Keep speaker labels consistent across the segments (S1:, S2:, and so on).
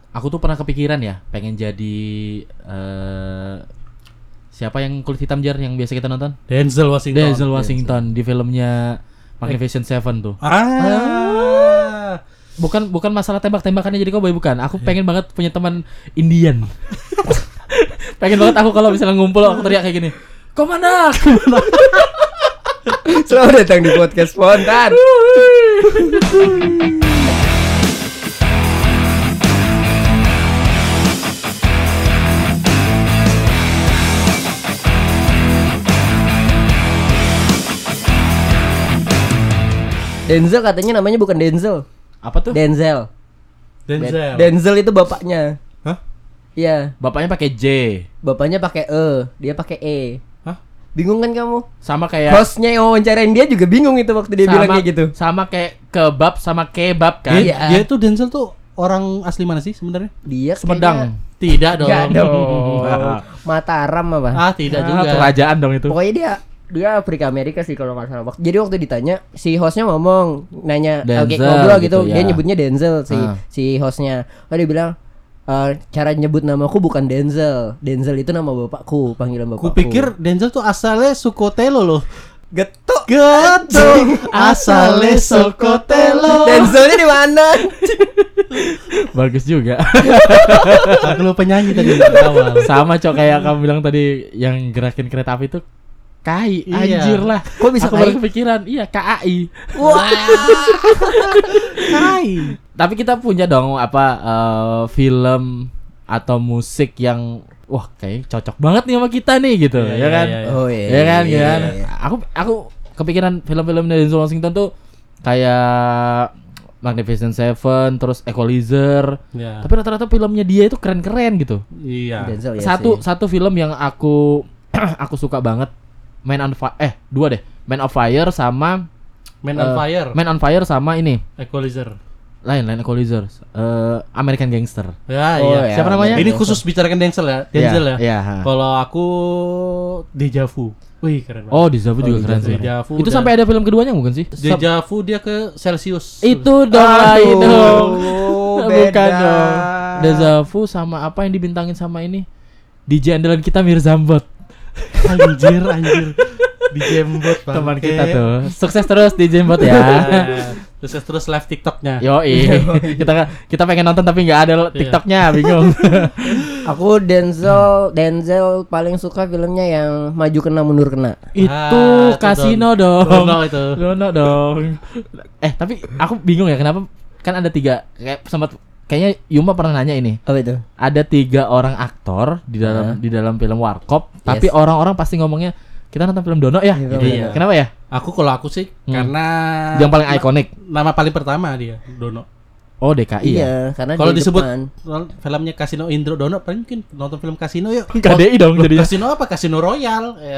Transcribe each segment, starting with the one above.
S1: aku tuh pernah kepikiran ya pengen jadi siapa yang kulit hitam Jar yang biasa kita nonton?
S2: Denzel
S1: Washington di filmnya Magnificent Seven tuh. Bukan masalah tembak-tembakannya jadi cowboy, bukan. Aku pengen banget punya teman Indian. Pengen banget aku kalau misalnya ngumpul aku teriak kayak gini. Komandan.
S3: Selamat datang di podcast Spontan. Denzel katanya namanya bukan Denzel.
S1: Apa tuh?
S3: Denzel itu bapaknya.
S2: Hah?
S3: Iya.
S1: Bapaknya pakai J.
S3: Bapaknya pakai E, dia pakai E.
S2: Hah?
S3: Bingung kan kamu?
S1: Sama kayak
S3: Hostnya yang wawancarain dia juga bingung itu waktu dia bilang kayak gitu.
S1: Sama kayak kebab sama kebab kan.
S3: Iya.
S2: Dia tuh Denzel tuh orang asli mana sih sebenarnya?
S3: Dia
S1: Sumedang.
S2: Tidak dong.
S3: Enggak dong. Mataram apa?
S2: Tidak juga.
S1: Kerajaan dong itu.
S3: Pokoknya dia Afrika Amerika sih kalau nggak salah. Jadi waktu ditanya si hostnya ngomong nanya
S1: Denzel,
S3: ngobrol gitu,
S1: gitu,
S3: dia
S1: ya.
S3: nyebutnya Denzel si hostnya. Dia bilang cara nyebut namaku bukan Denzel. Denzel itu nama bapakku, panggilan bapakku.
S2: Kupikir Denzel tuh asalnya Sukotelo loh.
S3: Getuk
S2: Asale Sokotelo.
S3: Denzelnya di mana?
S1: Bagus juga.
S2: Aku lupa nyanyi tadi di awal.
S1: Sama cok kayak kamu bilang tadi yang gerakin kereta api itu KAI,
S2: Iya.
S1: anjir lah.
S3: Kok bisa
S1: aku
S3: KAI?
S1: baru kepikiran. Iya, KAI.
S3: Wah.
S2: Hai.
S1: Tapi kita punya dong film atau musik yang wah kayak cocok banget nih sama kita nih gitu,
S2: Iya,
S1: ya kan?
S2: iya.
S3: Oh iya.
S1: Ya kan,
S3: iya,
S1: kan?
S3: iya.
S1: Aku kepikiran film-film dari Denzel Washington tuh kayak Magnificent Seven, terus Equalizer.
S2: Ya.
S1: Tapi rata-rata filmnya dia itu keren-keren gitu.
S2: Iya.
S3: Denzel ya sih.
S1: Satu film yang aku aku suka banget dua deh. Man of Fire sama
S2: Man on Fire.
S1: Man on Fire sama ini.
S2: Equalizer.
S1: Lain Equalizer. American Gangster.
S2: Ya,
S3: Oh,
S2: iya.
S3: ya.
S1: Siapa namanya?
S2: Ini khusus bicarakan Denzel ya. Denzel ya.
S1: Iya.
S2: Kalau aku Deja Vu. Wih, keren banget.
S1: Oh, Deja Vu juga keren sih.
S2: Deja Vu
S1: Itu
S2: dan-
S1: sampai ada film keduanya bukan sih?
S2: Deja Vu dia ke Celsius.
S1: Itu dong lain dong.
S3: beda.
S1: Bukan dong. Deja Vu sama apa yang dibintangin sama ini? DJ andalan kita Mirzambot.
S2: Anjir. Di Jembot bang.
S1: Teman kita tuh. Sukses terus di Jembot ya.
S2: Terus live TikToknya.
S1: Yoi. Kita pengen nonton tapi nggak ada TikToknya, bingung.
S3: Aku Denzel paling suka filmnya yang maju kena mundur kena.
S1: Itu kasino dong.
S2: Dono itu.
S1: Dono dong. Tapi aku bingung ya kenapa kan ada 3 kayak sempat kayaknya Yuma pernah nanya ini.
S3: Apa itu?
S1: Ada 3 orang aktor di dalam film Warkop, tapi orang-orang pasti ngomongnya kita nonton film Dono ya.
S3: Iya,
S1: Gitu.
S2: iya.
S1: Kenapa ya?
S2: Kalau aku sih karena
S1: Yang paling ikonik.
S2: nama paling pertama dia Dono.
S1: Oh, DKI ya.
S3: Iya, karena
S2: Kalau
S3: di
S2: disebut
S3: depan.
S2: filmnya Kasino Indro Dono, paling mungkin nonton film Kasino yuk.
S1: KDI dong
S2: Loh,
S1: jadinya.
S2: Kasino apa? Kasino Royal. Ya.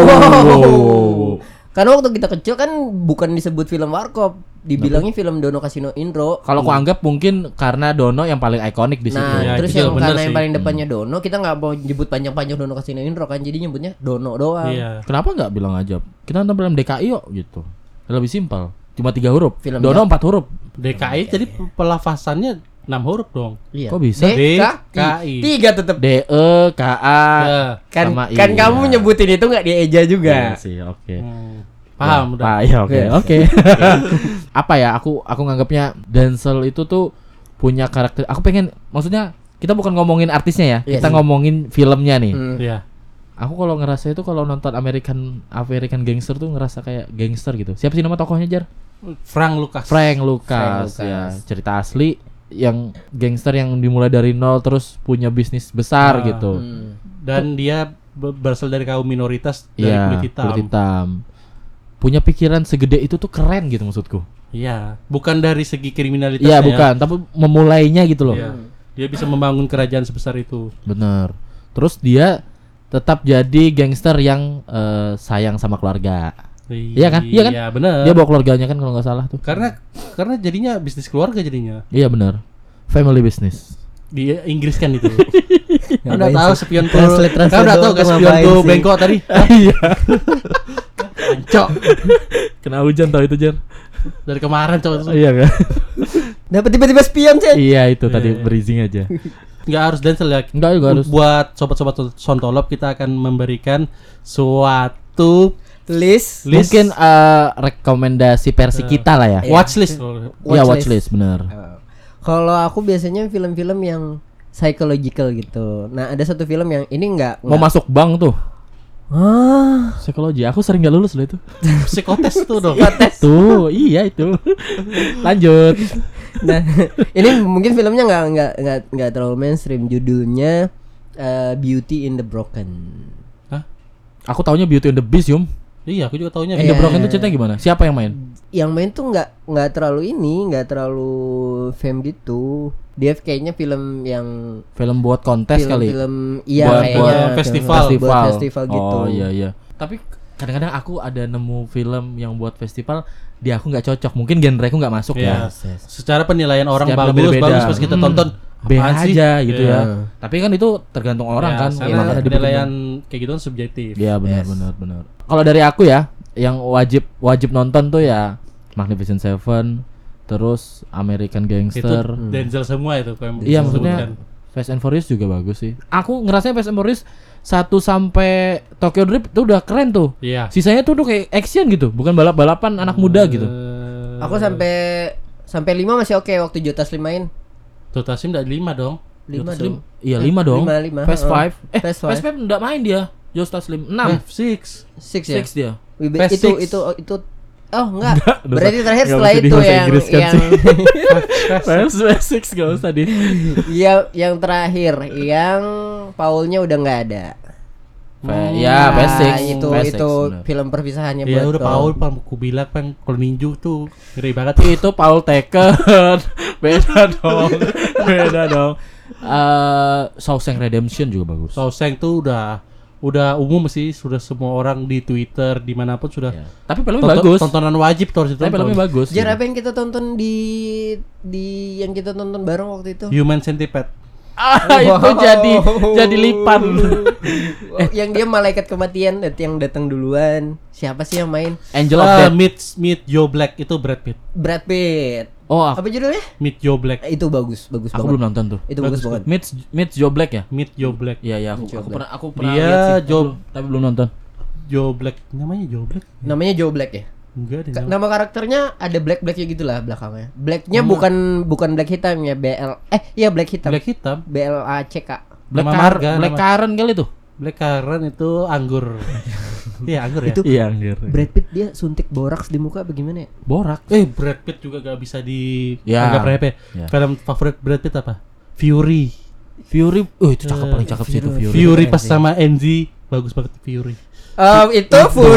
S1: Oh.
S3: Karena waktu kita kecil kan bukan disebut film Warkop, dibilangnya film Dono Kasino Indro.
S1: Kalau aku anggap mungkin karena Dono yang paling ikonik di situ.
S3: Nah,
S2: Ya,
S3: terus
S2: itu
S3: yang
S2: juga bener
S3: karena yang
S2: sih.
S3: paling depannya Dono, kita nggak mau nyebut panjang-panjang Dono Kasino Indro kan, jadi nyebutnya Dono doang.
S2: Iya.
S1: Kenapa nggak bilang aja kita nonton film DKI yuk gitu. Lebih simpel. Cuma 3 huruf.
S3: Film
S1: Dono 4 huruf.
S2: DKI jadi pelafasannya 6 huruf dong.
S3: Iya.
S1: Kok bisa?
S2: DKI.
S3: 3 tetep.
S1: DEKA
S2: Ya.
S3: Kan
S1: sama
S3: kan
S1: I.
S3: kamu nyebutin itu nggak dieja juga.
S1: Iya sih, oke.
S2: Paham udah.
S1: Ya, oke. Apa ya? Aku nganggapnya Denzel itu tuh punya karakter. Aku pengen, maksudnya kita bukan ngomongin artisnya ya,
S3: Iya
S1: kita
S3: sih.
S1: ngomongin filmnya nih.
S2: Iya.
S1: Aku kalau ngerasa itu kalau nonton American Gangster tuh ngerasa kayak gangster gitu. Siapa sih nama tokohnya, Jar?
S2: Frank Lucas.
S1: Frank Lucas. Ya, cerita asli yang gangster yang dimulai dari nol terus punya bisnis besar gitu.
S2: Dan dia berasal dari kaum minoritas dari
S1: Iya,
S2: kulit hitam.
S1: kulit hitam. Punya pikiran segede itu tuh keren gitu maksudku.
S2: Iya, bukan dari segi kriminalitasnya.
S1: Iya, bukan, tapi memulainya gitu loh.
S2: Iya. Dia bisa membangun kerajaan sebesar itu.
S1: Bener. Terus dia tetap jadi gangster yang sayang sama keluarga. Iya kan? Iya kan?
S2: Iya, benar.
S1: Dia bawa keluarganya kan kalau nggak salah tuh.
S2: Karena jadinya bisnis keluarga jadinya.
S1: Iya bener. Family business.
S2: Di Inggris kan itu. Kau udah
S3: Ngapain
S2: tahu
S3: sih?
S2: spion
S3: Translate
S2: Kau udah tahu
S3: doang
S2: gak
S3: tuh
S2: spion
S3: ngapain
S2: tuh
S3: sih?
S2: bengkok tadi?
S1: Iya.
S2: Cok.
S1: Kena hujan tau itu, Jar.
S2: Dari kemarin cok.
S1: Iya kan?
S3: Dapat tiba-tiba spion sih.
S1: Iya itu tadi
S2: Iya.
S1: breezing aja.
S2: Nggak harus Denzel ya.
S1: Enggak juga harus.
S2: Buat sobat-sobat Sontolop kita akan memberikan suatu
S3: List.
S1: Mungkin rekomendasi versi kita lah ya.
S3: Iya.
S2: watchlist.
S1: Iya watchlist bener.
S3: Kalau aku biasanya film-film yang psychological gitu. Nah, ada satu film yang ini enggak
S1: Mau masuk bank tuh.
S3: Ah,
S1: Psikologi. Aku sering gak lulus loh itu.
S2: Psikotes tuh dong.
S1: Tuh, iya itu. Lanjut.
S3: nah, ini mungkin filmnya nggak terlalu mainstream. Judulnya Beauty in the Broken.
S1: Aku taunya Beauty and the Beast, Yum.
S2: Iya, aku juga taunya.
S1: In the
S3: Iya.
S1: Broken itu ceritanya gimana? Siapa yang main?
S3: Yang main tuh nggak terlalu fame gitu. Dia kayaknya film yang
S1: Film buat kontes kali.
S3: film iya
S1: Buat-
S3: kayaknya
S2: buat
S3: film
S2: festival.
S3: buat festival gitu.
S1: Oh iya. Tapi kadang-kadang aku ada nemu film yang buat festival di aku nggak cocok. Mungkin genre aku nggak masuk
S2: Iya.
S1: ya.
S2: Secara penilaian orang
S1: Setiap
S2: bagus,
S1: beda-beda.
S2: bagus pas kita tonton.
S1: B
S2: apaan sih?
S1: aja gitu
S2: Iya.
S1: ya. Tapi kan itu tergantung orang
S2: Ya,
S1: kan.
S2: karena
S1: Iya, makanya
S2: penilaian kayak gitu kan subjektif.
S1: Iya
S3: Yes.
S1: benar. Kalau dari aku ya, yang wajib nonton tuh ya Magnificent Seven, terus American
S2: Itu
S1: Gangster.
S2: Denzel semua itu kayak
S1: Iya
S2: yang
S1: maksudnya
S2: disebutkan.
S1: Fast and Furious juga bagus sih. Aku ngerasanya Fast and Furious 1 sampai Tokyo Drift tuh udah keren tuh.
S2: Iya.
S1: Sisanya tuh kayak action gitu, bukan balap-balapan anak muda gitu.
S3: Aku sampai 5 masih oke waktu Jota Slim main.
S2: Totasim enggak 5 dong.
S3: 5
S1: Joe
S3: dong.
S1: Taslim, iya 5 dong.
S3: 5.
S1: Fast 5.
S3: Fast
S1: Fast 5 enggak main dia. Joe Taslim 6.
S2: 6.
S3: 6 ya.
S1: 6 dia.
S3: Itu
S2: Fast Six.
S3: itu oh enggak.
S1: Enggak,
S3: Berarti terakhir
S1: enggak
S3: setelah
S1: mesti di
S3: itu
S1: bahasa
S3: yang
S1: Inggris kan
S3: yang
S1: sih. Fast 6 enggak usah di.
S3: yang terakhir yang Paulnya udah nggak ada.
S1: Ya, Fast 6.
S3: Nah, itu
S1: bener.
S3: film perpisahannya
S2: Ya
S3: buat
S2: udah Paul aku bilang kan kalau ninju tuh ngeri banget.
S1: Itu Paul Taken. Beda dong. Beda dong. Shawshank Redemption juga bagus.
S2: Shawshank tuh udah umum sih, sudah semua orang di Twitter dimanapun sudah.
S1: Ya. Tapi filmnya bagus.
S2: Tontonan wajib tuh harus
S1: Tapi
S2: ditonton.
S1: filmnya bagus.
S3: Jar,
S1: gitu.
S3: apa yang kita tonton di yang kita tonton bareng waktu itu?
S2: Human Centipede.
S1: Itu jadi lipan.
S3: Yang dia malaikat kematian yang datang duluan. Siapa sih yang main?
S1: Angel of Death.
S2: Meet Joe Black itu Brad Pitt.
S3: Brad Pitt.
S1: Oh,
S3: Apa judulnya?
S2: Meet Joe Black.
S3: Itu bagus
S1: aku
S3: banget.
S1: belum nonton tuh.
S3: Itu bagus banget.
S1: Meet Joe Black ya?
S2: Meet Joe Black.
S1: Iya,
S3: Joe Black.
S1: aku pernah
S2: Dia
S1: lihat sih,
S2: Joe-
S1: tapi belum nonton.
S2: Joe Black namanya Joe Black.
S3: Namanya Joe Black ya.
S2: Enggak deh.
S3: Nama karakternya ada black-blacknya gitulah belakangnya. Blacknya bukan black hitam ya, iya black hitam.
S2: Black hitam.
S3: BLACK.
S1: Black
S2: Nama
S1: Car,
S2: marga,
S1: Black
S2: nama-
S1: Karen kali tuh.
S2: Black Currant itu anggur. Iya, anggur ya.
S3: Itu
S1: Iya, anjir.
S3: Brad Pitt dia suntik boraks di muka bagaimana ya?
S1: Borak.
S2: Brad Pitt juga gak bisa
S1: Ya.
S2: dianggap remeh.
S1: Ya.
S2: Film favorit Brad Pitt apa? Fury.
S1: Fury, itu cakep paling cakep sih itu Fury.
S2: Fury
S3: keren
S2: pas
S3: sih.
S2: sama Enzi bagus banget Fury.
S3: Itu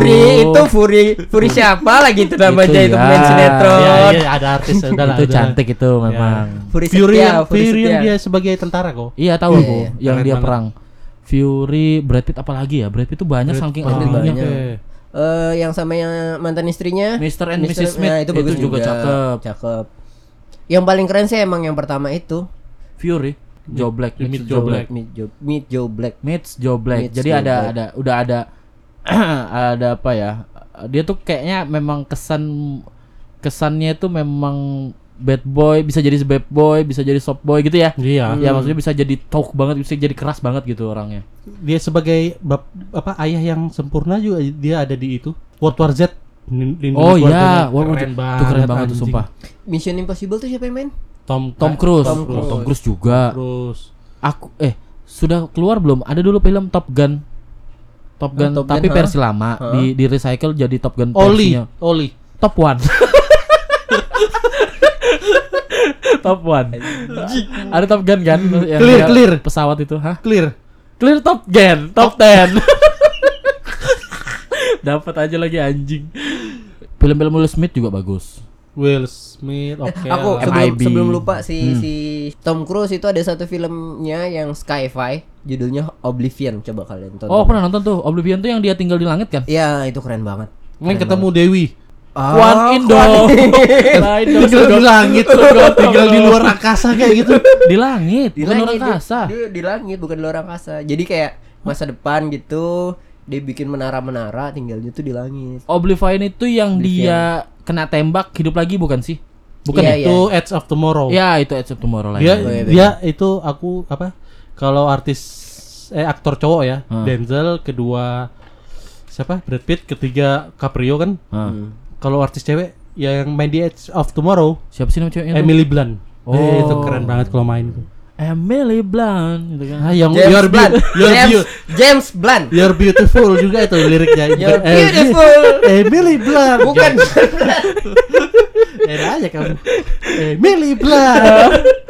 S3: Fury siapa lagi itu namanya
S1: Itu
S3: itu
S1: ya.
S3: pemain sinetron.
S2: Iya, ada artis udah lah.
S1: Itu
S2: udah.
S1: cantik itu memang.
S3: Fury
S2: Fury
S3: Setia,
S2: yang
S3: Fury
S2: Fury yang
S3: Setia.
S2: dia sebagai tentara kok.
S1: Iya tahu
S3: Iya,
S1: aku
S3: iya.
S1: yang
S2: Keren
S1: dia
S2: banget.
S1: perang. Fury, Brad Pitt apalagi ya? Brad Pitt tuh banyak saking
S2: Brad Pitt
S1: actingnya.
S3: banyak. Yang sama yang mantan istrinya
S1: Mr. and Mrs. Smith
S3: Nah, itu bagus
S1: juga cakep.
S3: Cakep. Yang paling keren sih emang yang pertama itu
S1: Fury, Joe Black,
S2: Meet Joe Black.
S3: Meet Joe Black.
S1: Meets Joe Black.
S3: Meets
S1: Jadi
S3: Joe
S1: ada
S3: Black.
S1: udah ada ada apa ya? Dia tuh kayaknya memang kesannya itu memang bad boy, bisa jadi bad boy, bisa jadi soft boy gitu ya.
S2: Iya.
S1: Ya maksudnya bisa jadi talk banget, bisa jadi keras banget gitu orangnya.
S2: Dia sebagai ayah yang sempurna juga dia ada di itu. World War Z.
S1: Oh iya,
S2: keren banget.
S1: Itu keren banget tuh
S2: anjing.
S1: sumpah.
S3: Mission Impossible tuh siapa yang main?
S1: Tom Cruise.
S3: Tom Cruise.
S1: Tom Cruise juga.
S2: Terus
S1: Aku sudah keluar belum? Ada dulu film Top Gun. Top Gun
S3: Top Gun,
S1: tapi
S3: ha?
S1: versi lama
S3: Ha?
S1: di recycle jadi Top Gun
S2: Oli.
S1: versinya Top One. Top One. Ada Top Gun kan? Yang
S2: Clear,
S1: dia
S2: clear.
S1: Pesawat itu, hah?
S2: Clear.
S1: Clear Top Gun, Top 10. Dapat aja lagi anjing. Film-film Will Smith juga bagus.
S2: Will Smith. Oke.
S3: Aku
S2: lah.
S1: MIB.
S3: sebelum lupa si Tom Cruise itu ada satu filmnya yang sci-fi judulnya Oblivion, coba kalian tonton.
S1: Oh, pernah nonton tuh. Oblivion tuh yang dia tinggal di langit kan?
S3: Iya, itu keren banget.
S2: Main ketemu Dewi.
S1: Kuan In dong. Lain dong.
S2: Tinggal di langit, tinggal di luar angkasa kayak gitu.
S1: Di langit,
S3: Di
S1: bukan
S3: langit,
S1: orang angkasa.
S3: Dia di langit bukan di luar angkasa. Jadi kayak masa depan gitu, dia bikin menara-menara, tinggalnya tuh di langit.
S1: Oblivion itu yang
S3: Oblivion.
S1: dia kena tembak hidup lagi bukan sih? Bukan
S3: Iya,
S1: ya?
S3: iya.
S2: Itu Edge of Tomorrow.
S1: Ya, itu Edge of Tomorrow lain.
S2: Dia
S3: iya,
S2: dia itu aku apa? Kalau aktor cowok ya,
S1: Hmm.
S2: Denzel, kedua siapa? Brad Pitt, ketiga Caprio kan.
S1: Ah.
S2: Kalau artis cewek yang main di Edge of Tomorrow,
S1: Siapa sih nama ceweknya?
S2: Emily Blunt.
S1: Oh.
S2: Itu keren banget kalau main itu.
S1: Emily Blunt gitu kan.
S2: Ah, yang
S3: James
S2: you're,
S3: Blunt.
S2: James,
S3: Blunt.
S2: you're beautiful juga itu liriknya.
S3: You're beautiful.
S2: Emily Blunt.
S3: Bukan.
S2: Enak aja kamu. Emily Blunt.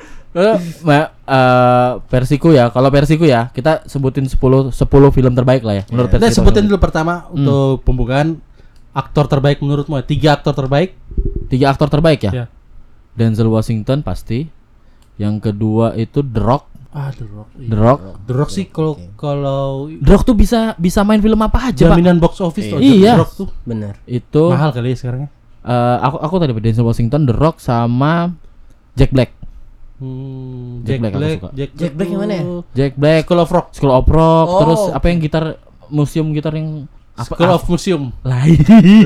S1: Versiku ya. Kalau versiku ya, kita sebutin 10 film terbaik lah ya. Menurut
S2: Kita
S1: versi
S2: sebutin dulu pertama untuk pembukaan aktor terbaik menurutmu. 3 aktor terbaik.
S1: 3 aktor terbaik ya.
S2: Ya.
S1: Denzel Washington pasti. Yang kedua itu The Rock.
S2: The Rock.
S1: The Rock.
S2: The Rock sih kalau
S1: The Rock tuh bisa main film apa aja, Pak.
S2: jaminan box office tuh.
S1: Iya.
S2: The Rock tuh
S3: Benar.
S1: Itu
S2: mahal kali ya sekarang.
S1: aku tadi Denzel Washington, The Rock sama Jack Black.
S2: Jack Black.
S3: Jack Black yang mana ya?
S1: Jack Black,
S2: School of Rock.
S1: School of Rock,
S3: Oh,
S1: terus
S3: oke.
S1: apa yang museum gitar yang
S2: School of Museum.
S1: lain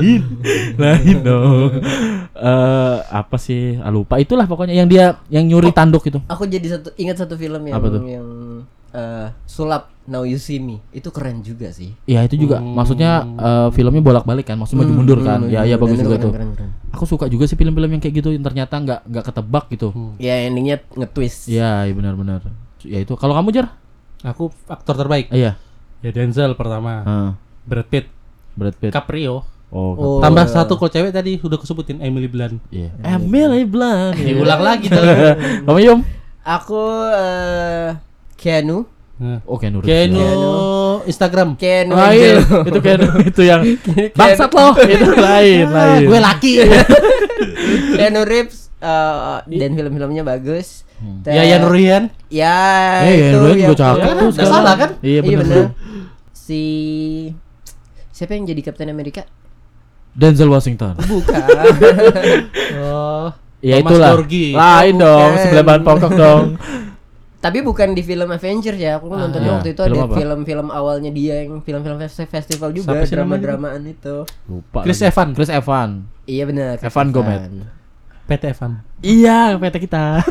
S1: dong. Apa sih? Lupa. Itulah pokoknya yang dia yang nyuri tanduk itu.
S3: Aku jadi ingat satu film yang
S1: Apa tuh?
S3: sulap Now You See Me. Itu keren juga sih.
S1: Ya itu juga maksudnya filmnya bolak-balik kan, maksudnya maju mundur kan. Ya bagus juga tuh.
S3: Keren.
S1: Aku suka juga sih film-film yang kayak gitu yang ternyata nggak ketebak gitu.
S3: Ya endingnya nge-twist.
S1: Iya, benar-benar. Ya itu. Kalau kamu Jar?
S2: Aku aktor terbaik.
S1: Iya.
S2: Ya Denzel pertama. Brad Pitt,
S1: Brad Pitt.
S2: Caprio.
S3: Oh.
S2: Tambah satu kalau cewek tadi udah kesebutin Emily Blunt.
S1: Iya. Emily Blunt.
S2: Diulang lagi tuh.
S1: Kamu Yum?
S3: Aku Keanu.
S1: Oh, Keanu Reeves.
S2: Keanu Instagram.
S3: Keanu
S1: Lain.
S3: Angelo.
S1: Itu Keanu itu yang bangsat loh. Itu lain.
S2: Gue laki.
S3: Keanu Reeves dan film-filmnya bagus.
S2: Yayan Ruhian.
S3: Ya
S1: Yayan Ruhian
S3: yang-
S1: juga cakep
S3: ya,
S1: tuh
S2: Nggak salah kan?
S1: Iya
S3: Iya
S1: benar.
S3: benar. Si siapa yang jadi Captain America?
S1: Denzel Washington.
S3: Bukan.
S2: Oh.
S1: Ya
S2: Thomas
S1: itulah.
S2: Gorgi.
S1: Lain dong,
S3: bukan.
S1: sebelah bahan pokok dong.
S3: Tapi bukan di film Avengers ya. Aku nontonnya
S1: iya.
S3: waktu itu
S1: Film
S3: ada
S1: apa?
S3: film-film awalnya dia yang film-film festival juga,
S2: Siapa sih namanya?
S3: drama-dramaan itu.
S1: Lupa.
S2: Chris
S1: lagi.
S2: Evans.
S1: Chris Evans.
S3: Iya benar.
S1: Evan Gomez.
S2: PT Evan.
S1: Iya, PT kita.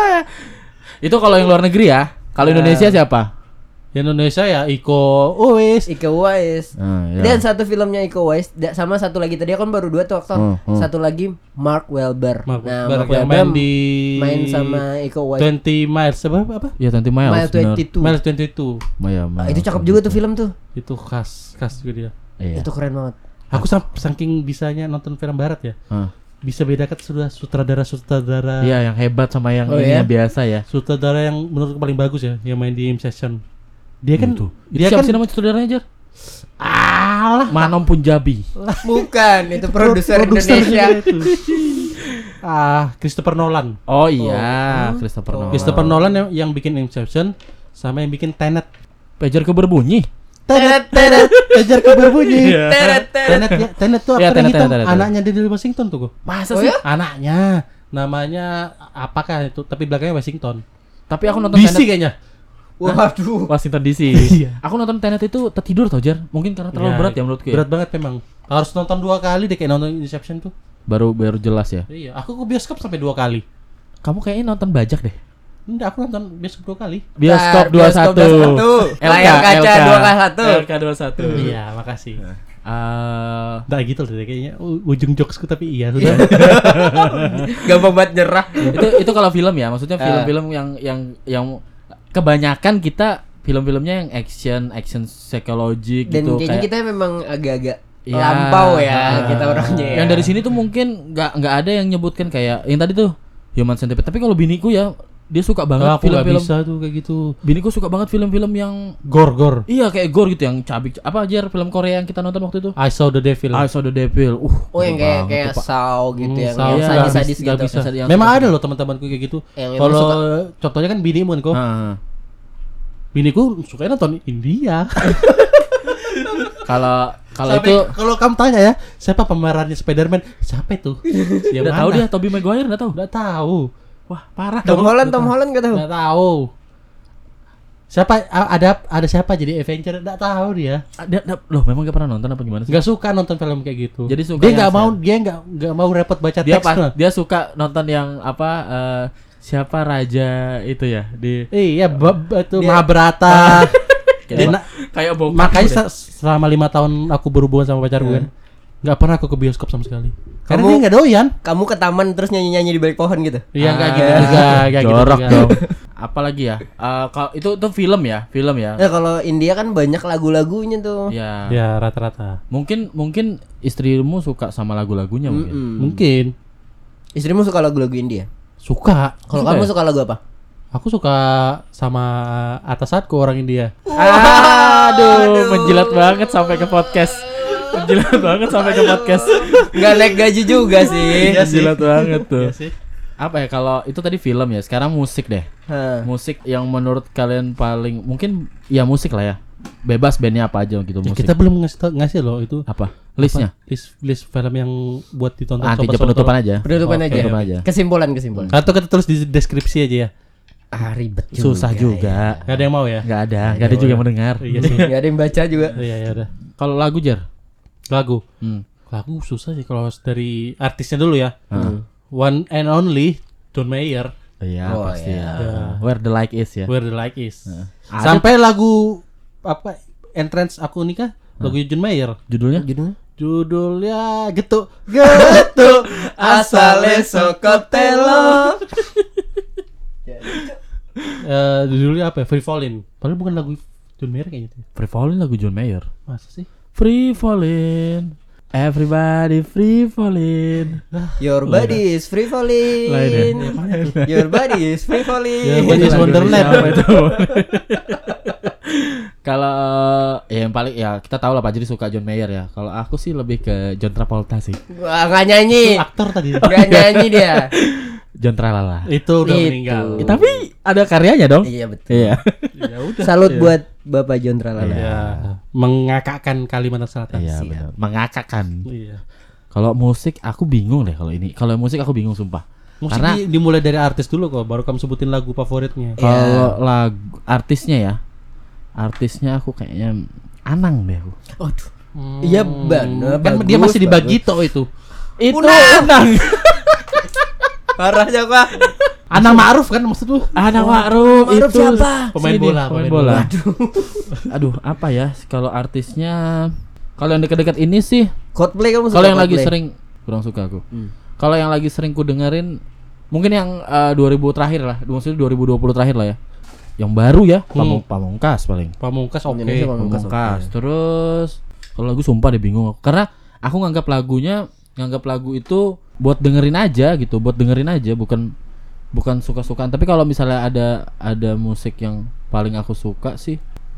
S1: Itu kalau yang luar negeri ya. Kalau Indonesia siapa?
S2: Indonesia ya Iko Uwais.
S3: Iko Uwais.
S1: Ya.
S3: Dan satu filmnya Iko Uwais sama satu lagi tadi kan baru 2 tuh aktor. Satu lagi Mark Wahlberg.
S2: Mark
S3: Nah,
S2: Wahlberg
S3: Mark
S2: yang
S3: Wahlberg
S2: main di
S3: main sama Iko Uwais.
S2: 20 Miles apa?
S1: Iya, 20 Miles.
S3: Mile
S1: bener.
S3: 22.
S2: Miles 22.
S1: Iya,
S3: Ah, itu cakep juga tuh film tuh.
S2: Itu khas juga dia.
S1: Iya.
S3: Itu keren banget.
S2: Aku saking bisanya nonton film barat ya.
S1: Ah.
S2: Bisa bedakan sudah sutradara
S1: Iya, yang hebat sama yang
S3: Oh,
S1: ini
S3: iya?
S1: yang biasa ya.
S2: sutradara yang menurutku paling bagus ya, yang main di Inception. Dia kan
S1: Itu
S2: dia
S1: siapa
S2: kan
S1: sih nama sutradaranya, Jar?
S2: alah
S1: Manom Punjabi.
S3: Bukan, itu produser Indonesia.
S2: itu. Christopher Nolan.
S1: Oh iya, Christopher Nolan.
S2: Christopher Nolan yang bikin Inception sama yang bikin Tenet.
S1: Pager ke berbunyi.
S3: Teret teret
S2: Kejar kabar bunyi.
S3: teret teret.
S2: Tenet tuh
S1: Iya,
S2: aktor yang
S1: Tenet,
S2: hitam,
S1: Tenet.
S2: anaknya Denzel Washington tuh gua.
S1: Masa
S3: Oh
S1: sih?
S3: ya?
S2: Anaknya namanya apakah itu tapi belakangnya Washington.
S1: Tapi aku nonton
S2: DC
S1: Tenet
S2: kayaknya.
S3: Waduh.
S1: Washington DC.
S2: Iya.
S1: Aku nonton Tenet itu tertidur tau, Jar. Mungkin karena terlalu
S2: Ya,
S1: berat ya menurutku ya.
S2: Berat banget memang. Harus nonton 2 kali deh kayak nonton Inception tuh.
S1: Baru jelas ya.
S2: Iya, aku ke bioskop sampai 2 kali.
S1: Kamu kayaknya nonton bajak deh.
S2: Enggak, aku nonton bioskop 2 kali.
S1: Bioskop
S3: Bioskop
S1: 21.
S3: 21. Layar kaca 2K1.
S1: LK 21.
S2: Iya, makasih. Nggak gitu deh kayaknya ujung jokesku tapi iya sudah.
S3: Gampang banget nyerah.
S1: itu kalau film ya, maksudnya film-film yang kebanyakan kita film-filmnya yang action psikologik
S3: Dan
S1: gitu
S3: kayaknya
S1: kayak
S3: kita memang agak-agak
S1: Iya.
S3: lampau ya kita orangnya ya.
S1: yang dari sini tuh mungkin nggak ada yang nyebutkan kayak yang tadi tuh Human Centipede. Tapi kalau biniku ya dia suka banget
S2: Aku nggak
S1: film-film.
S2: bisa tuh kayak gitu.
S1: Biniku suka banget film-film yang
S2: Gor.
S1: iya kayak gore gitu yang cabik. Apa aja film Korea yang kita nonton waktu itu?
S2: I Saw the Devil.
S1: I Saw the Devil.
S3: Oh yang
S1: keren banget
S3: kayak
S1: tuh, Pak.
S3: Saw gitu yang
S2: Saw.
S1: Iya,
S3: sadis-sadis
S2: nggak
S3: gitu.
S2: bisa.
S1: Yang
S2: Memang
S1: suka-
S2: ada loh teman-temanku kayak gitu.
S3: Yang
S2: Kalau
S3: emang
S2: contohnya kan binimu kan,
S1: Ah.
S2: biniku suka nonton India.
S1: Kalau
S2: Sampai
S1: itu
S2: kalau kamu tanya ya, siapa pemerannya Spider-Man? Siapa itu? Yang
S1: nggak tahu dia Tobey Maguire nggak tahu.
S2: Nggak tahu.
S1: Wah parah
S3: Tom
S1: dong.
S3: Holland enggak tahu.
S2: Nggak tahu. Siapa ada siapa jadi Avenger? Enggak tahu dia.
S1: Loh, memang gak pernah nonton apa gimana sih?
S2: Enggak suka nonton film kayak gitu.
S1: Jadi suka
S2: dia
S1: yang
S2: enggak mau repot baca
S1: dia
S2: teks.
S1: dia suka nonton yang apa siapa raja itu ya di
S2: Iya, itu
S3: Dia-
S2: Mahabharata.
S1: kayak bokap
S2: Makanya
S1: udah.
S2: selama 5 tahun aku berhubungan sama pacar gue kan, nggak pernah aku ke bioskop sama sekali. Karena
S3: Kamu-
S2: dia nggak doyan.
S3: Kamu ke taman terus nyanyi-nyanyi di balik pohon gitu.
S2: Iya nggak
S1: Ah,
S2: gitu juga, nggak gitu
S1: jorok
S2: juga.
S1: dong. Apalagi ya? Kalau itu film ya.
S3: Ya kalau India kan banyak lagu-lagunya tuh.
S1: Ya.
S2: Ya rata-rata.
S1: Mungkin istrimu suka sama lagu-lagunya mungkin.
S3: Mm-mm.
S2: Mungkin
S3: Istrimu suka lagu-lagu India?
S2: suka.
S3: Kalau
S1: Suka
S3: kamu
S1: ya?
S3: suka lagu apa?
S2: Aku suka sama atasanku orang India.
S1: Aduh, menjilat banget sampai ke podcast. Menjilat banget sampai ke podcast.
S3: Nggak naik gaji juga sih.
S2: Iya sih.
S1: Menjilat banget tuh.
S2: Iya sih.
S1: Apa ya kalau itu tadi film ya, sekarang musik deh.
S3: Hah.
S1: Musik yang menurut kalian paling mungkin ya musik lah ya. Bebas bandnya apa aja gitu
S2: Ya,
S1: musik.
S2: kita belum ngasih loh itu.
S1: Apa? Listnya?
S2: Apa? List film yang buat ditonton
S1: Nanti
S2: sobat-sobat.
S1: penutupan aja.
S3: Penutupan
S2: Oke,
S3: aja.
S1: penutupan aja.
S3: Kesimpulan.
S2: Atau kita tulis di deskripsi aja ya.
S3: Ah ribet juga.
S1: Susah juga.
S2: Gak ada yang mau ya?
S1: Nggak ada juga yang mendengar.
S2: Iya sih.
S3: Gak ada yang baca juga.
S2: Iya ya udah.
S1: Kalau lagu Jer?
S2: Lagu.
S1: Hmm.
S2: Lagu susah sih kalau dari artisnya dulu ya.
S1: Hmm.
S2: One and Only John Mayer.
S1: Iya,
S3: Oh,
S1: pasti
S3: iya.
S1: ya. Where the Like Is ya.
S2: Where the Like Is.
S1: Ada-
S2: Sampai lagu apa entrance aku nikah lagu John Mayer.
S1: Judulnya?
S3: Judulnya?
S2: Judulnya gitu.
S3: Asale Sokotelo.
S2: Judulnya apa ya? Free Fallin'. Padahal bukan lagu John Mayer kayaknya gitu.
S1: Free Fallin' lagu John Mayer.
S2: Masa sih?
S1: Free Fallin'. Everybody free fallin'.
S3: Your body is free falling.
S1: Lain
S3: Your body is free falling.
S2: Your body is Wonderland.
S1: Siapa itu? Kalau yang paling ya kita tahu lah Pak Jiri suka John Mayer ya. Kalau aku sih lebih ke John Travolta sih.
S3: Wah, nggak nyanyi.
S2: Aktor tadi.
S3: Nggak nyanyi dia.
S1: John Tralala.
S2: Itu udah
S3: Itu.
S2: meninggal.
S1: Tapi ada karyanya dong.
S3: Iya betul.
S1: Iya.
S2: Ya udah.
S3: Salut buat Bapak John Tralala.
S2: Ya, mengakakkan Kalimantan Selatan.
S1: Iya
S3: Siap.
S1: benar. Mengakakkan.
S2: Iya.
S1: Kalau musik aku bingung deh kalau ini. Kalau musik aku bingung sumpah.
S2: Musik
S1: Karena
S2: dimulai dari artis dulu kok, baru kamu sebutin lagu favoritnya.
S1: kalau lagu artisnya ya. Artisnya aku kayaknya Anang deh aku.
S3: Aduh. Iya benar.
S2: Kan dia masih di Bagito itu.
S1: Itu
S3: Unang.
S1: Anang.
S3: Parahnya Pak.
S2: Anang Ma'ruf kan maksud lu?
S1: Anang Ma'ruf
S3: Ma'ruf
S1: itu
S3: siapa?
S2: Pemain
S1: sini,
S2: bola,
S1: pemain
S2: pemain
S1: bola.
S2: bola.
S1: Aduh, apa ya? Kalau artisnya kalau yang dekat-dekat ini sih
S3: Coldplay kamu suka?
S1: kalau yang lagi
S3: Coldplay?
S1: sering kurang suka aku. Kalau yang lagi sering ku dengerin mungkin yang 2000 terakhir lah, maksudnya 2020 terakhir lah ya. Yang baru ya, Pamungkas paling.
S2: Pamungkas oke.
S3: Indonesia Pamungkas.
S1: Pamungkas. Terus kalau lagu sumpah deh bingung aku. Karena aku nganggap lagu itu buat dengerin aja gitu, bukan suka-sukaan. Tapi kalau misalnya ada musik yang paling aku suka sih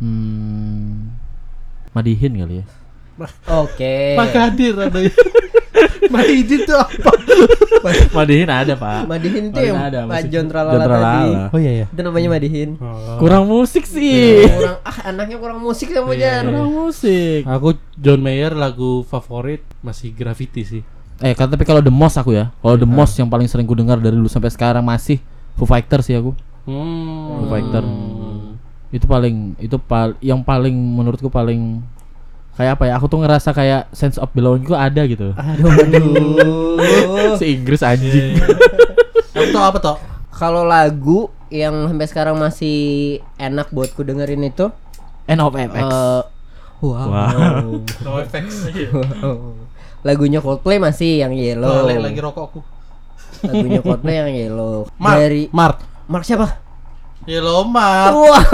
S1: Madihin kali ya.
S3: Oke.
S2: Pak Kadir ada. Mahidin tuh apa?
S1: Madihin ada, Pak.
S3: Madihin itu
S1: Madihin
S3: yang
S1: ada,
S3: Pak
S1: musik.
S3: John Tralala
S1: John Tralala.
S3: tadi.
S2: Oh iya ya.
S3: Itu namanya Madihin.
S1: Kurang musik sih.
S3: Kurang anaknya kurang musik kamu Jan.
S1: Kurang musik.
S2: Aku John Mayer lagu favorit masih Graffiti sih.
S1: Tapi kalau The Most aku ya. Kalau The Most yang paling sering ku dengar dari dulu sampai sekarang masih Foo Fighters sih aku. Foo Fighter. Itu yang paling menurutku paling kayak apa ya? Aku tuh ngerasa kayak sense of belongingku ada gitu.
S3: Aduh.
S1: Si Inggris anjing.
S2: Apa toh?
S3: Kalau lagu yang sampai sekarang masih enak buat ku dengerin itu
S1: End of FX.
S3: wow.
S2: No effects.
S3: Lagunya Coldplay masih yang Yellow.
S2: Lagi rokokku.
S3: Lagunya Coldplay yang Yellow.
S2: Mark.
S3: Dari
S2: Mark.
S3: Mark siapa?
S2: Yellow Mark.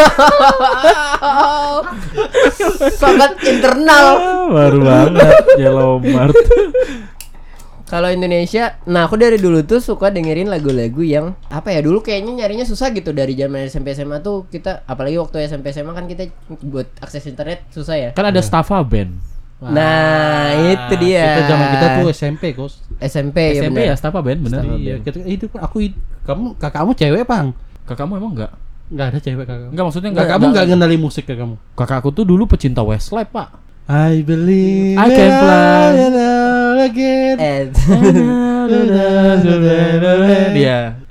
S3: Wow. Sangat internal.
S1: Baru banget Yellow Mart.
S3: Kalau Indonesia, nah aku dari dulu tuh suka dengerin lagu-lagu yang apa ya, dulu kayaknya nyarinya susah gitu dari zaman SMP SMA tuh kita, apalagi waktu SMP SMA kan kita buat akses internet susah ya.
S1: Kan ada Staffa Band.
S3: Nah, itu dia.
S2: Kita zaman kita tuh SMP, Kos.
S3: SMP ya
S1: SMP
S3: benar.
S1: ya Staffa Band bener.
S2: Iya, itu kakakmu cewek, Bang.
S1: Kakakmu emang enggak?
S2: Enggak ada cewek kakakmu.
S1: Enggak maksudnya
S2: Kakakmu enggak ngenali musik kakakmu.
S1: Kakakku tuh dulu pecinta Westlife, Pak.
S2: I believe
S1: I can fly.
S2: again.
S3: Eh,
S1: Dia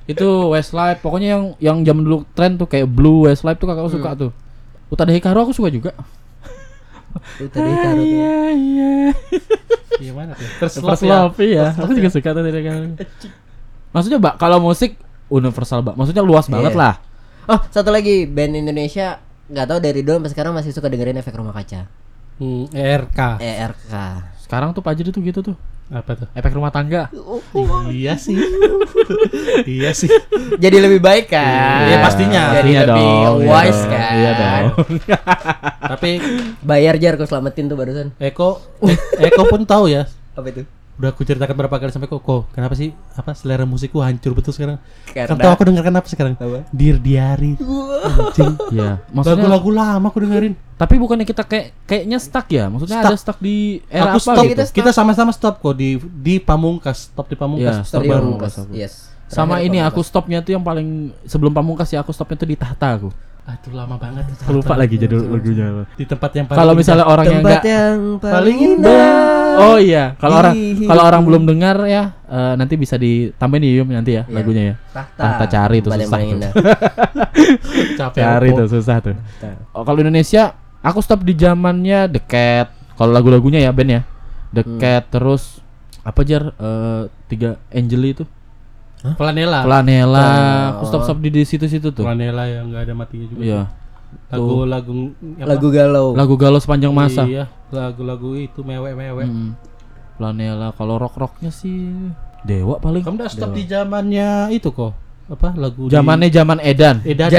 S1: Itu Westlife, pokoknya yang zaman dulu tren tuh kayak Blue, Westlife tuh kakak aku suka tuh. Utada Hikaru aku suka juga.
S3: Tadi taruh tuh.
S1: Iya.
S2: Gimana tuh? First
S1: First
S2: love
S1: Love ya. Aku juga suka tuh Utada Hikaru. Maksudnya Mbak, kalau musik universal Mbak. Maksudnya luas banget
S3: Iya.
S1: lah.
S3: Oh, satu lagi band Indonesia nggak tahu dari dulu sampai sekarang masih suka dengerin Efek Rumah Kaca.
S2: ERK.
S3: ERK.
S1: Sekarang tuh Pajri tuh gitu tuh.
S2: Apa tuh?
S1: Efek rumah tangga.
S2: Iya sih. Iya sih.
S3: Jadi lebih baik kan?
S2: Iya, pastinya.
S3: Jadi
S1: Iya
S3: lebih
S1: dong, iya
S3: wise
S1: dong,
S3: kan?
S1: iya dong.
S2: Tapi
S3: Bayar jar, aku selamatin tuh barusan.
S2: Eko pun tahu ya.
S3: Apa itu?
S2: Udah aku ceritakan berapa kali sampai Koko. Kenapa sih selera musikku hancur betul sekarang?
S3: Karena-
S2: Kan tahu aku dengarkan apa sekarang?
S3: Apa?
S2: Dear Diary. Anjing.
S1: Iya. Maksudnya
S2: Lagu-lagu lama aku dengerin.
S1: tapi bukannya kita kayaknya stuck ya? Maksudnya
S2: Stuck.
S1: ada stuck di era
S2: Aku
S1: apa
S2: stop.
S1: gitu?
S2: Kita sama-sama stop kok di Pamungkas. Stop di
S1: Iya,
S2: Pamungkas.
S1: stop
S3: Story
S1: baru
S3: Pamungkas.
S1: aku.
S3: Yes.
S1: Sama
S3: Terakhir
S1: ini
S3: Pamungkas.
S1: aku stopnya tuh yang paling sebelum Pamungkas ya, aku stopnya tuh di Tahta aku.
S2: Itu lama banget.
S1: Aku lupa lagi judul lagunya.
S2: Di tempat yang paling
S1: Kalau misalnya orang yang
S3: Tempat
S1: enggak
S3: yang paling
S2: paling
S3: indah.
S1: Oh iya,
S3: Di
S1: kalau orang belum dengar ya, nanti bisa ditambahin di Yum nanti ya
S3: Iya.
S1: lagunya ya.
S3: Tahta
S1: cari tuh
S3: Tempat yang
S1: susah
S3: paling
S1: tuh.
S3: indah.
S2: capek
S1: Cari
S2: aku.
S1: tuh susah tuh. Oh, kalau Indonesia, aku stop di zamannya The Cat. Kalau lagu-lagunya ya band ya, The Cat terus apa jar? Tiga Angel itu,
S2: Planela.
S1: Planela. Aku stop di situ-situ tuh.
S2: Planela yang enggak ada matinya juga.
S1: Iya.
S2: Lagu-lagu apa?
S3: Lagu galau.
S1: Lagu galau sepanjang masa.
S2: Iya, lagu-lagu itu mewek-mewek.
S1: Planela. Kalau rock-rocknya sih Dewa paling.
S2: Kamu udah stop di zamannya itu kok. Apa lagu
S1: Zamannya zaman Edan.
S2: Edan.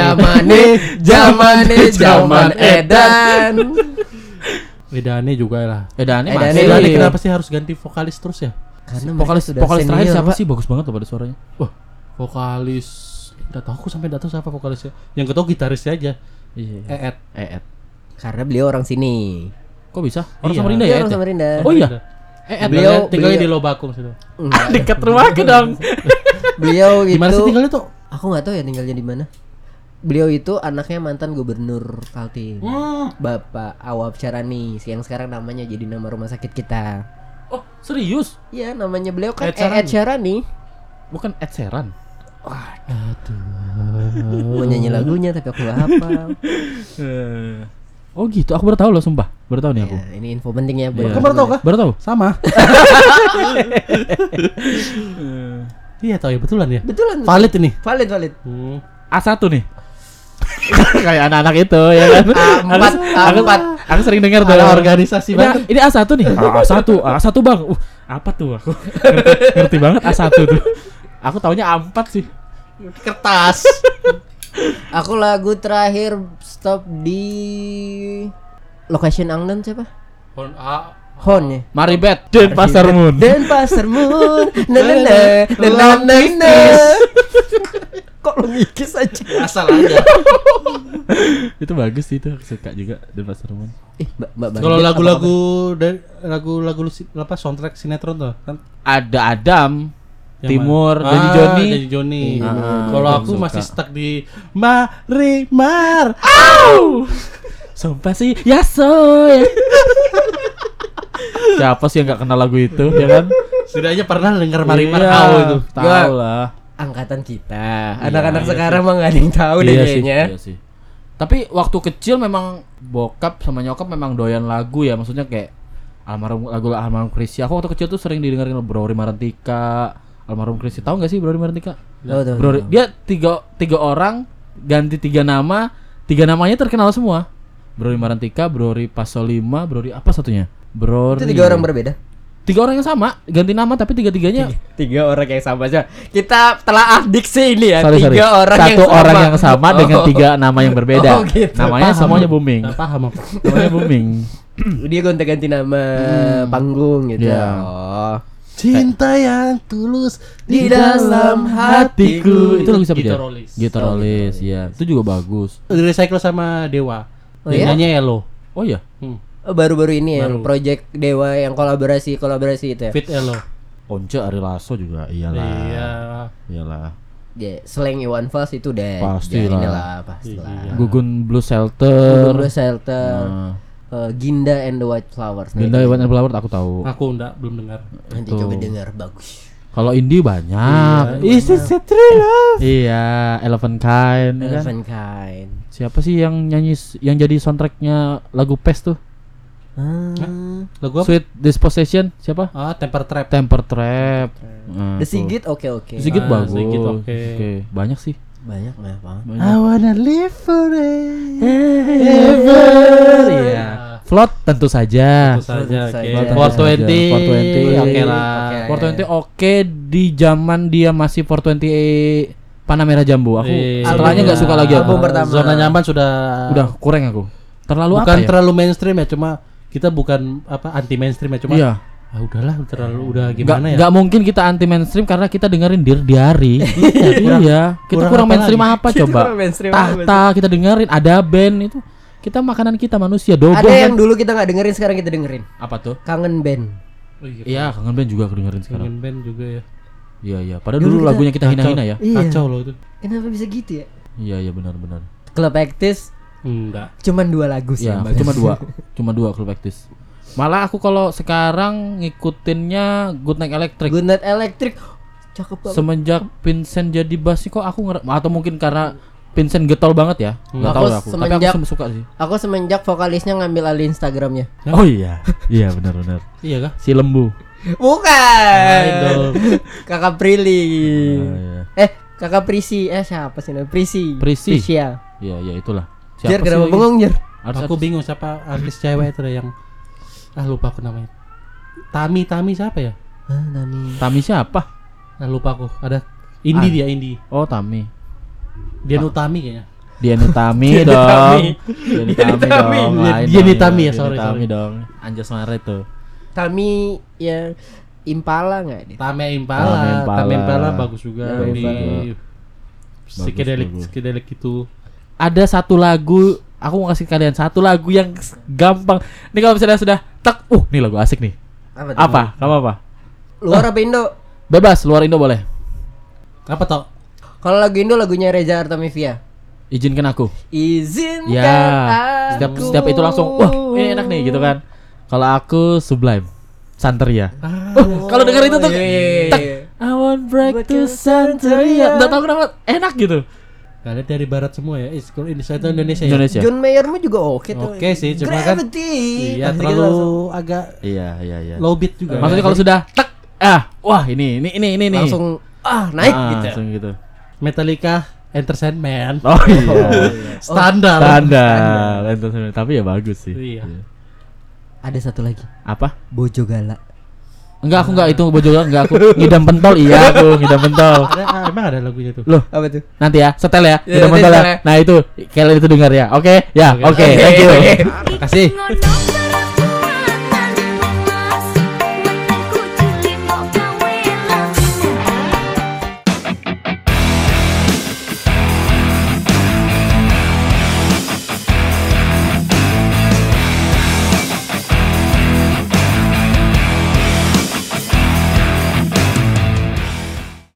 S3: Zaman Edan.
S2: Edane juga lah.
S1: Edane
S3: Edane
S1: masih.
S2: Edane
S3: iya.
S2: kenapa sih harus ganti vokalis terus ya?
S3: Karena
S1: Vokalis
S3: mereka sudah
S1: vokalis terakhir
S3: senior,
S1: siapa
S3: Pak.
S1: sih? Bagus banget loh pada suaranya.
S2: Wah, vokalis enggak tahu, aku sampai enggak tahu siapa vokalisnya. Yang tahu gitarisnya aja.
S1: Iya.
S2: Eet.
S1: Eet.
S3: Karena beliau orang sini.
S1: Kok bisa? Orang
S2: Iya.
S1: Samarinda
S3: Dia
S1: ya?
S3: orang
S1: Eet ya?
S3: Samarinda.
S1: Oh iya. Eet.
S2: Tinggalnya
S3: beliau-
S2: di Lobakung situ.
S1: Dekat rumahku dong.
S3: Beliau itu
S2: Gimana sih tinggalnya tuh?
S3: Aku nggak tahu ya tinggalnya di mana. Beliau itu anaknya mantan gubernur Kaltim. Bapak Awab Syarani yang sekarang namanya jadi nama rumah sakit kita.
S1: Oh, serius?
S3: Iya, namanya beliau kan
S2: Ed Syarani.
S3: Ed Syarani.
S1: Bukan Ed Sheeran.
S3: Mau nyanyi lagunya tapi aku nggak hafal.
S1: Oh gitu, aku baru tahu loh sumpah. Baru tahu nih aku.
S3: Ya, ini info penting ya
S1: Iya.
S3: buat
S2: Kamu baru tahu kah?
S1: Baru tahu.
S2: Sama. Iya tahu ya, betulan ya.
S3: Betulan.
S2: Valid ini.
S3: Valid.
S1: A1 nih. Kayak anak-anak itu ya kan. Aku sering dengar tuh.
S2: Ada organisasi banget.
S1: Ini A1 nih. A1 Bang. Apa tuh aku? Ngerti banget A1 tuh. Aku taunya A4 sih.
S2: Kertas.
S3: Aku lagu terakhir stop di Location Angnan siapa? Hon ya.
S1: Maribet dan Pasar Moon.
S3: Dan Pasar Moon. Na. Kok lu ngikis aja?
S2: Asal aja.
S1: Itu bagus sih itu, aku suka juga dan Pasar Moon.
S3: Mbak.
S2: Kalau lagu-lagu dari lagu-lagu apa soundtrack sinetron tuh kan
S1: Ada Adam,
S2: yang
S1: Timur,
S2: mana?
S1: Janji Joni.
S2: Janji Joni.
S1: Ah,
S2: Kalau
S1: aku
S2: aku
S1: suka.
S2: masih stuck di Marimar.
S1: Sumpah sih, ya so ya. Siapa sih yang gak kenal lagu itu, ya kan?
S2: Sudah aja pernah dengar Marimar
S1: Iya,
S2: tahu itu.
S1: tahu lah.
S3: Angkatan kita. Anak-anak
S2: iya
S3: sekarang mah nggak ada yang tahu deh
S1: Iya
S3: kayaknya.
S1: sih. Tapi waktu kecil memang bokap sama nyokap memang doyan lagu ya, maksudnya kayak lagu almarhum Krisya. Aku waktu kecil tuh sering didengerin Bro Marantika, almarhum Krisya. Tahu nggak sih Bro Marantika?
S3: Tahu.
S1: Bro, dia tiga orang ganti 3 nama, 3 namanya terkenal semua. Bro Marantika, Bro Pasolima, Bro apa satunya? Bro
S3: Itu 3 orang berbeda.
S1: 3 orang yang sama, ganti nama tapi 3-tiganya
S3: 3 orang yang sama aja. Kita telah diksi ini ya.
S1: sorry.
S3: 3 orang
S1: Satu
S3: yang sama.
S1: orang yang sama dengan
S3: Oh.
S1: 3 nama yang berbeda.
S3: Oh, gitu.
S1: Namanya
S2: Paham.
S1: semuanya booming.
S2: Nggak paham aku.
S1: Namanya booming.
S3: Dia gonta-ganti nama panggung gitu.
S1: Iya.
S3: Oh.
S2: Cinta yang tulus
S3: Di dalam hatiku.
S1: Itu lagu siapa dia?
S2: Gitarolis.
S1: Gitarolis, ya. Itu juga bagus.
S2: Di recycle sama Dewa.
S3: Oh,
S2: Yang
S3: iya?
S2: nyanyi Elo.
S1: Oh iya.
S3: Oh, baru-baru ini yang
S2: Baru.
S3: project Dewa yang kolaborasi itu ya.
S2: Fit Elo.
S1: Once Ari Lasso juga iyalah.
S2: Iya.
S1: Iyalah.
S3: Ya, Slang Iwan Fals itu udah
S1: Pasti
S3: ya,
S1: lah.
S3: inilah pastilah.
S2: Iya.
S1: Gugun Blue Shelter.
S3: Blue Shelter,
S1: Nah.
S3: Ginda and the White Flowers. Nah,
S1: Linda
S3: itu
S1: White and Flower aku tahu.
S2: Aku belum dengar.
S3: nanti
S1: Tuh.
S3: coba dengar bagus.
S1: Kalau indie banyak.
S2: Is it a true love?
S1: Iya, Eleven Kind ya kan?
S3: Eleven Kind.
S1: Siapa sih yang nyanyi yang jadi soundtracknya lagu PES tuh?
S2: Lagu apa?
S1: Sweet Disposition siapa?
S2: Temper Trap.
S1: Temper Trap.
S3: The Sigit oke.
S1: Sigit bagus.
S2: Sigit oke.
S1: Oke, banyak sih.
S3: Banyak banget.
S2: I wanna live forever.
S1: Iya. Float tentu saja.
S2: Tentu saja.
S3: Tentu saja.
S2: 420
S1: 420
S2: oke lah.
S1: 420 oke di zaman dia masih 420 Panamera Jambu. Aku setelahnya nggak suka lagi aku.
S3: Album pertama.
S2: Zona nyaman sudah
S1: Kurang aku. Terlalu
S2: bukan
S1: apa ya?
S2: terlalu mainstream ya, cuma kita bukan anti mainstream ya, cuma
S1: Iya.
S2: Udahlah udah gimana ya?
S1: Nggak mungkin kita anti mainstream karena kita dengerin Dear Diary. Iya, kita kurang
S2: apa
S1: mainstream
S2: lagi?
S1: apa coba? Tahta kita dengerin, ada band itu. Kita makanan kita manusia dobong.
S3: Ada
S1: kan?
S3: yang dulu kita nggak dengerin, sekarang kita dengerin.
S1: Apa tuh?
S3: Kangen Band.
S1: Iya, Kangen Band juga aku dengerin sekarang.
S2: Kangen Band juga ya.
S1: Iya. Padahal dulu lagunya kita hina-hina ya.
S3: Iya.
S2: Kacau loh itu.
S3: Kenapa bisa gitu ya?
S1: Iya benar.
S3: Club Actis
S2: Enggak.
S3: cuman 2 lagu sih.
S1: Iya,
S3: yang bagus.
S1: cuma dua Club Actis. Malah aku kalau sekarang ngikutinnya Good Night Electric.
S3: Good Night Electric. Cakep banget.
S1: Semenjak Vincent jadi bass sih kok aku atau mungkin karena Vincent getol banget ya. Enggak tahu ya aku. Tapi aku suka sih.
S3: Aku semenjak vokalisnya ngambil alih Instagramnya.
S1: Oh iya. Iya benar.
S2: Iya kah?
S1: Si Lembu.
S3: Bukan.
S2: Idol.
S3: Kakak Prilly.
S1: Iya.
S3: Kakak Prisi. Siapa sih namanya? Prisi.
S1: Prisi.
S3: Prisia.
S1: Iya itulah.
S3: Jer kenapa
S1: lagi?
S3: bengong Jer?
S2: Aku bingung siapa artis cewek itu yang lupa aku namanya. Tami siapa ya?
S1: Tami siapa?
S2: Lupa aku. Ada Indi dia Indi.
S1: Oh Tami.
S2: Dia Utami kayaknya.
S1: Dian Utami dong. Dian Utami dong.
S2: Dian Utami ya, sorry.
S1: Utami dong. Anjas Mare tuh.
S3: Tami ya Impala nggak dia?
S2: Tame Impala bagus juga
S3: Ya,
S2: di
S1: bagus.
S2: psikedelik itu.
S1: Ada satu lagu, aku mau kasih kalian satu lagu yang gampang. Ini kalau misalnya sudah tek, nih lagu asik nih. Apa? Kamu apa?
S3: Luar apa Indo?
S1: Bebas, luar Indo boleh.
S2: Apa toh?
S3: Kalau lagu Indo lagunya Reza Artamevia.
S1: Izinkan aku.
S3: Izinkan
S1: Ya.
S3: aku.
S1: Setiap itu langsung, wah ini enak nih gitu kan. Kalau aku Sublime, Santeria. Kalau denger itu tuh, tek, I won't break to Santeria. Nggak tahu kenapa enak gitu.
S2: Kalian dari barat semua ya? Ini saya tahu Indonesia.
S1: Indonesia.
S3: John Mayermu juga oke tuh.
S2: Oke sih, cuma kan
S3: Gravity.
S2: iya
S3: Pasti kita
S2: terlalu
S3: langsung-
S2: agak
S1: Iya.
S2: low beat juga.
S1: Maksudnya kalau sudah tek, wah ini nih.
S3: langsung naik gitu.
S1: Langsung gitu.
S2: Metallica Entertainment.
S1: Oh iya.
S2: Standar.
S1: Standar. Tapi ya bagus sih.
S2: Iya.
S3: Ada satu lagi.
S1: Apa?
S3: Bojo Gala.
S1: Enggak, aku enggak itu bojo enggak aku. Ngidam pentol iya aku, ngidam pentol.
S2: Emang ada lagunya tuh?
S1: Loh,
S3: Apa tuh?
S1: nanti ya, setel ya.
S3: Ya,
S1: Ngidam pentol ya.
S3: setel ya.
S1: Nah, itu kalian itu dengar ya. Oke? Ya,
S2: Oke.
S1: oke. Thank you.
S2: Kasih.
S4: Ngono